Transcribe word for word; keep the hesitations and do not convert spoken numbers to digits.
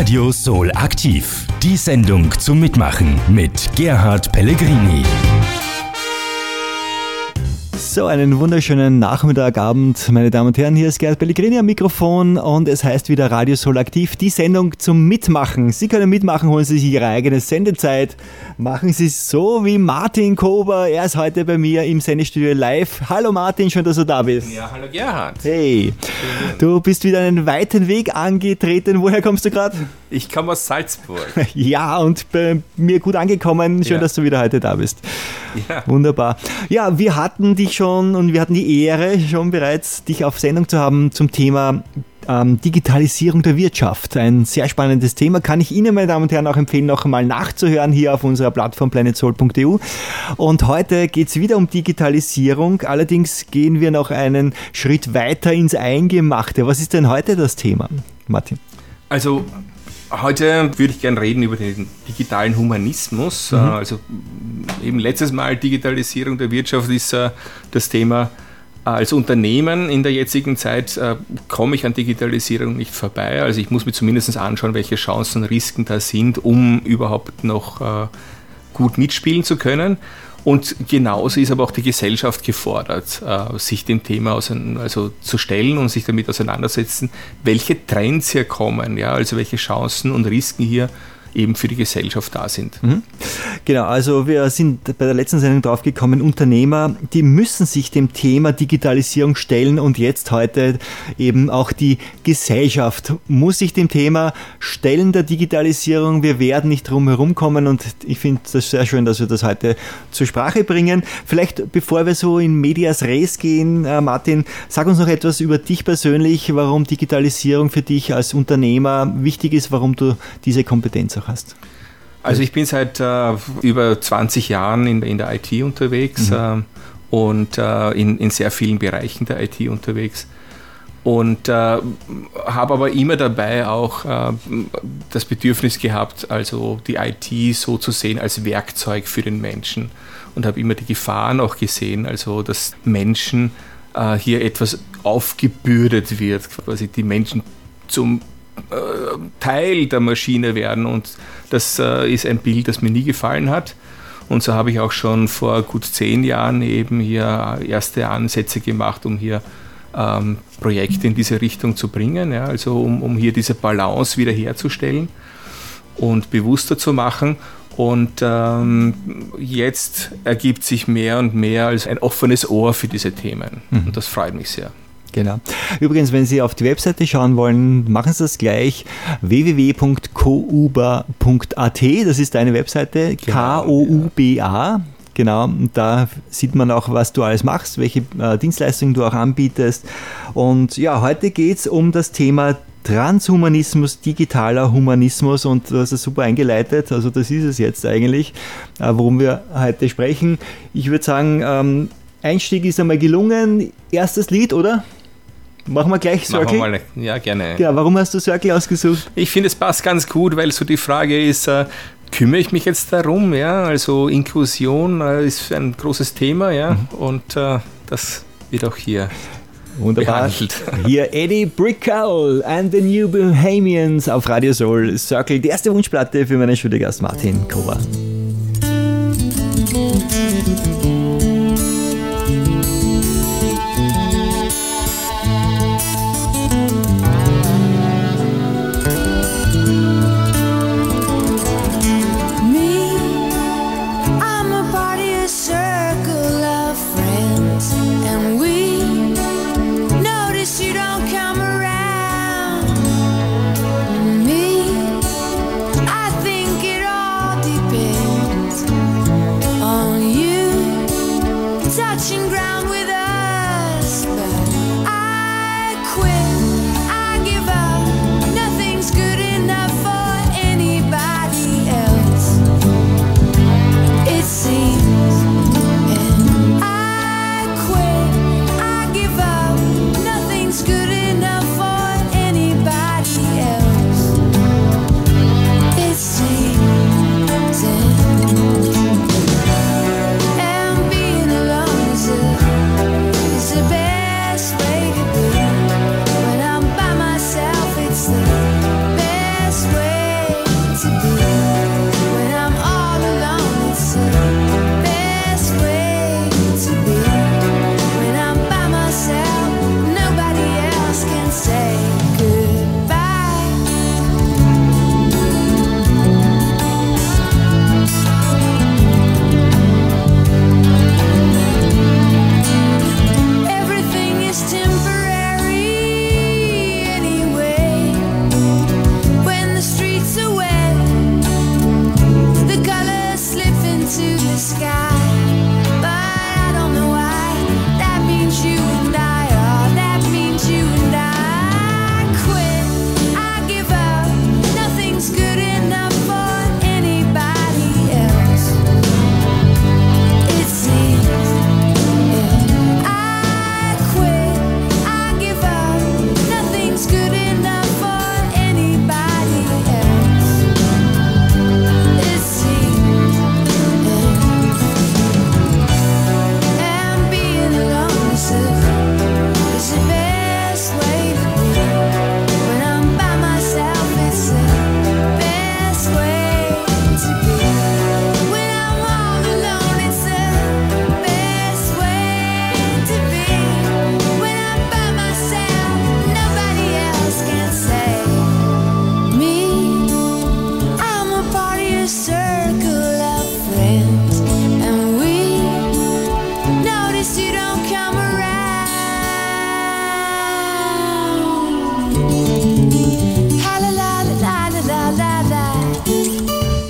Radio Soul aktiv. Die Sendung zum Mitmachen mit Gerhard Pellegrini. So, einen wunderschönen Nachmittagabend, meine Damen und Herren. Hier ist Gerhard Pellegrini am Mikrofon und es heißt wieder Radio Soul aktiv, die Sendung zum Mitmachen. Sie können mitmachen, holen Sie sich Ihre eigene Sendezeit. Machen Sie es so wie Martin Kober. Er ist heute bei mir im Sendestudio live. Hallo Martin, schön, dass du da bist. Ja, hallo Gerhard. Hey, du bist wieder einen weiten Weg angetreten. Woher kommst du gerade? Ich komme aus Salzburg. Ja, und bei mir gut angekommen. Schön, ja. dass du wieder heute da bist. Ja. Wunderbar. Ja, wir hatten dich schon und wir hatten die Ehre, schon bereits dich auf Sendung zu haben zum Thema ähm, Digitalisierung der Wirtschaft. Ein sehr spannendes Thema. Kann ich Ihnen, meine Damen und Herren, auch empfehlen, noch einmal nachzuhören hier auf unserer Plattform planet soul punkt e u. Und heute geht es wieder um Digitalisierung. Allerdings gehen wir noch einen Schritt weiter ins Eingemachte. Was ist denn heute das Thema, Martin? Also heute würde ich gerne reden über den digitalen Humanismus. Mhm. Also eben letztes Mal Digitalisierung der Wirtschaft ist äh, das Thema. Als Unternehmen in der jetzigen Zeit äh, komme ich an Digitalisierung nicht vorbei. Also ich muss mir zumindest anschauen, welche Chancen und Risiken da sind, um überhaupt noch äh, gut mitspielen zu können. Und genauso ist aber auch die Gesellschaft gefordert, äh, sich dem Thema ausein- also zu stellen und sich damit auseinandersetzen, welche Trends hier kommen, ja, also welche Chancen und Risiken hier eben für die Gesellschaft da sind. Mhm. Genau, also wir sind bei der letzten Sendung drauf gekommen, Unternehmer, die müssen sich dem Thema Digitalisierung stellen und jetzt heute eben auch die Gesellschaft muss sich dem Thema stellen der Digitalisierung. Wir werden nicht drum herum kommen und ich finde das sehr schön, dass wir das heute zur Sprache bringen. Vielleicht bevor wir so in Medias Res gehen, äh, Martin, sag uns noch etwas über dich persönlich, warum Digitalisierung für dich als Unternehmer wichtig ist, warum du diese Kompetenz auch hast. Also ich bin seit äh, über zwanzig Jahren in, in der I T unterwegs, mhm. äh, und äh, in, in sehr vielen Bereichen der I T unterwegs und äh, habe aber immer dabei auch äh, das Bedürfnis gehabt, also die I T so zu sehen als Werkzeug für den Menschen und habe immer die Gefahren auch gesehen, also dass Menschen äh, hier etwas aufgebürdet wird, quasi die Menschen zum Teil der Maschine werden und das äh, ist ein Bild, das mir nie gefallen hat und so habe ich auch schon vor gut zehn Jahren eben hier erste Ansätze gemacht, um hier ähm, Projekte in diese Richtung zu bringen, ja, also um, um hier diese Balance wiederherzustellen und bewusster zu machen und ähm, jetzt ergibt sich mehr und mehr als ein offenes Ohr für diese Themen, mhm. und das freut mich sehr. Genau. Übrigens, wenn Sie auf die Webseite schauen wollen, machen Sie das gleich. w w w punkt kouba punkt a t, das ist deine Webseite, genau, K O U B A. Genau, und da sieht man auch, was du alles machst, welche äh, Dienstleistungen du auch anbietest. Und ja, heute geht es um das Thema Transhumanismus, digitaler Humanismus und du hast es super eingeleitet, also das ist es jetzt eigentlich, äh, worum wir heute sprechen. Ich würde sagen, ähm, Einstieg ist einmal gelungen. Erstes Lied, oder? Machen wir gleich Circle? Machen wir mal, ja, gerne. Ja, warum hast du Circle ausgesucht? Ich finde, es passt ganz gut, weil so die Frage ist, äh, kümmere ich mich jetzt darum? Ja? Also Inklusion äh, ist ein großes Thema, ja, mhm. und äh, das wird auch hier wunderbar behandelt. Hier Eddie Brickell and the New Bohemians auf Radio Soul. Circle, die erste Wunschplatte für meinen Studiogast Martin Kober.